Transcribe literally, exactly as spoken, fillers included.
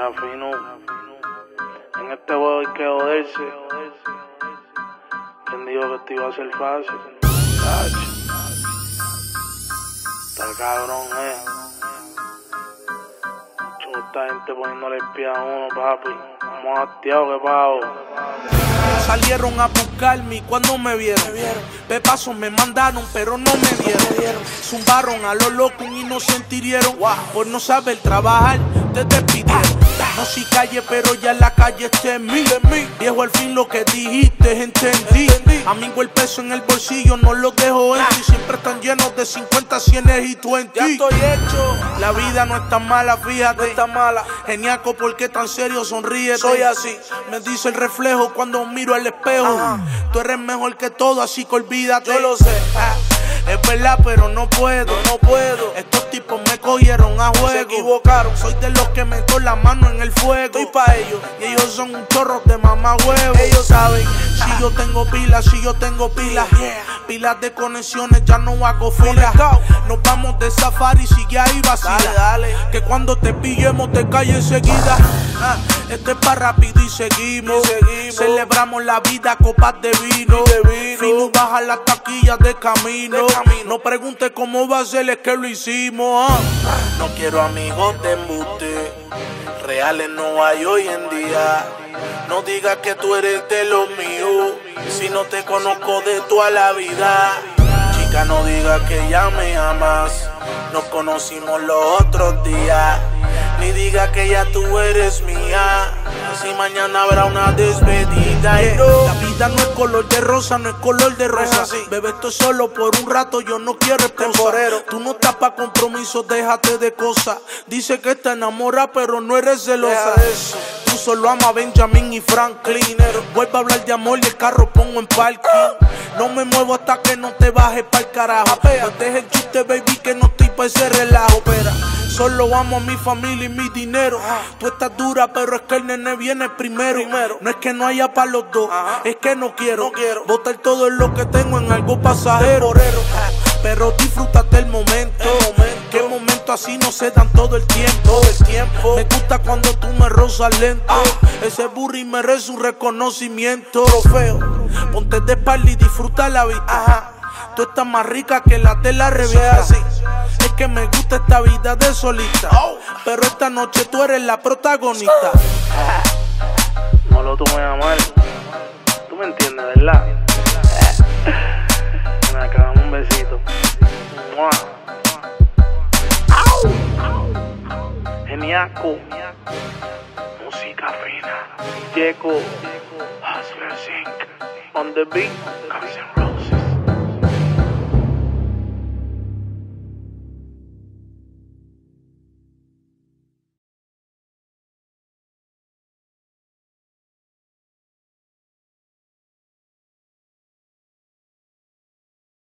Mira, fino, en este juego hay que joderse. ¿Quién dijo que esto iba a ser fácil? Cacho. Está cabrón, eh. Mucha gente poniéndole espía a uno, papi. Vamos hastiados, que pago. Salieron a buscarme cuando me vieron. Pepazos me mandaron, pero no me dieron. Zumbaron a los locos y no se hirieron. Por no saber trabajar, te despidieron. No si calle, pero ya en la calle está en mí. Viejo, al fin lo que dijiste, entendí. Amigo, el peso en el bolsillo no lo dejo en ti. Siempre están llenos de cincuenta, cien y veinte. Ya estoy hecho. La vida no es tan mala, fíjate. No está mala. Geniaco, ¿por qué tan serio? Sonríete. Soy así. Me dice el reflejo cuando miro al espejo. Ajá. Tú eres mejor que todo, así que olvídate. Yo lo sé. Ah, es verdad, pero no puedo. No puedo. Estos tipos me cogieron a juego. Se equivocaron. Soy de los que meto la mano en el fuego. Estoy pa' ellos. Y ellos son un chorro de mamá huevo. Ellos saben. Si yo tengo pilas, si yo tengo pilas. Yeah. Pilas de conexiones, ya no hago fila. Nos vamos de safari, sigue ahí vacila. Dale, dale. Que cuando te pillemos te calles enseguida. Ah, este es pa' rápido y seguimos. Y seguimos. Celebramos la vida, copas de vino. Y de vino. Fino baja las taquillas de camino. De camino. No pregunte cómo va a ser, es que lo hicimos. Ah. No quiero amigos de embuste, reales no hay hoy en día. No digas que tú eres de los míos, si no te conozco de toda la vida. Chica, no digas que ya me amas, nos conocimos los otros días. Ni digas que ya tú eres mía, si mañana habrá una despedida. Y no. La vida no es color de rosa, no es color de rosa. así. Bebé, esto es solo por un rato, yo no quiero esposa. Temporero. Tú no estás pa' compromisos, déjate de cosas. Dice que te enamora, pero no eres celosa. Deja de eso. Tú solo amas a Benjamin y Franklin. Vuelvo a hablar de amor y el carro pongo en parking. No me muevo hasta que no te bajes pa'l carajo. No dejes el chiste, baby, que no estoy pa' ese relajo. Espera, solo amo a mi familia y mi dinero. Tú estás dura, pero es que el nene viene primero. Primero. No es que no haya para los dos, Ajá. es que no quiero, No quiero. botar todo en lo que tengo en algo pasajero. Temporero. Pero disfrútate el momento. El momento. Que momentos así no se dan todo el tiempo. Todo el tiempo. Me gusta cuando tú me rozas lento. Ah. Ese burri merece un reconocimiento. Trofeo. Ponte de espalda y disfruta la vista. Ajá. Tú estás más rica que las de la revista. así. Es que me gusta esta vida de solista. Oh. Pero esta noche tú eres la protagonista. No lo tomes a mal. Tú me entiendes, ¿verdad? Me acabamos un besito. ¡Mua! Geniaco. Música fina. Yeco. Hustler Zinc. On the beat. Guns N' Roses.